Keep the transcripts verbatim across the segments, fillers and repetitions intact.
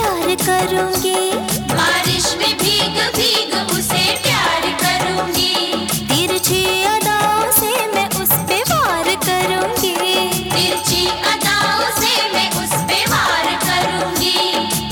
प्यार करूंगी, बारिश में भीग भीग उसे प्यार करूंगी, तिरछी अदाओं से मैं उस पे वार करूंगी, तिरछी अदाओं से मैं उस पे वार करूंगी।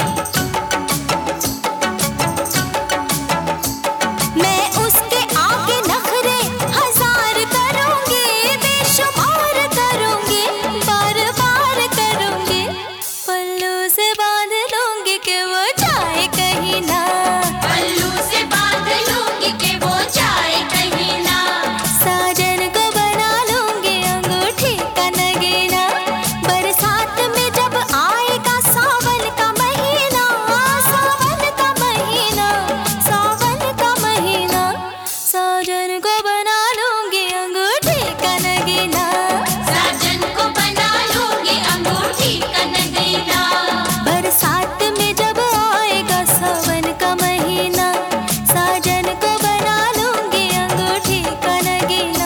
मैं उसके आगे नखरे हजार करूंगी, बेशुमार करूंगी, बार बार करूंगी, पल्लू से बांध लूंगी कि वो जाए कहीं ना, पल्लू से बांध लूंगी कि वो जाए कहीं ना, साजन को बना लूंगी अंगूठी का नगीना, बरसात में जब आएगा सावन का महीना, सावन का महीना, सावन का महीना, साजन को बना लूंगी अंगूठी का नगीना, साजन को बना लूंगी अंगूठी का नगीना, बरसात में जब आएगा सावन का महीना, साजन को बना लूंगी अंगूठी का नगीना।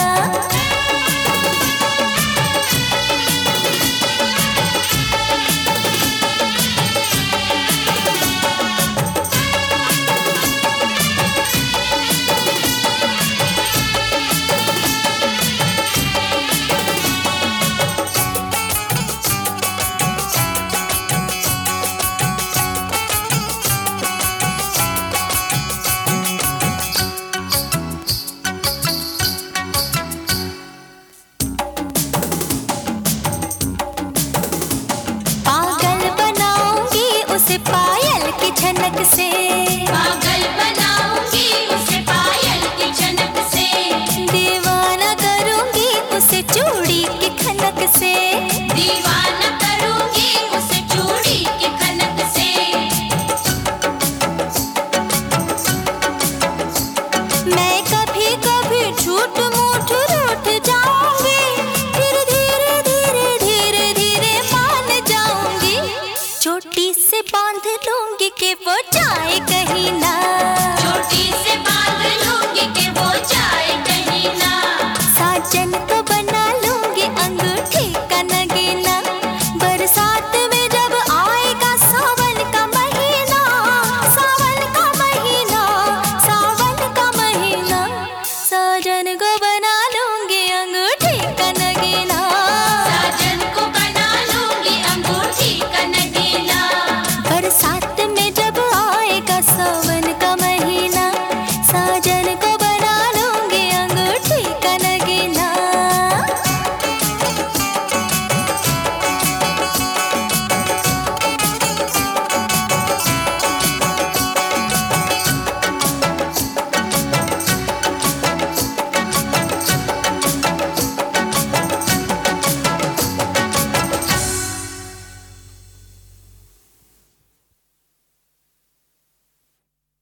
पागल बनाऊंगी उसे पायल की झनक से, पागल बनाऊंगी उसे पायल की झनक से, दीवाना करूंगी उसे चूड़ी की खनक से, दीवाना करूंगी उसे चूड़ी की खनक से, मैं कभी कभी झूठ मूठ रूठ जाऊंगी, फिर धीरे धीरे धीरे धीरे मान जाऊंगी, चोटी से बांध लूंगी कि वो जाए कहीं ना,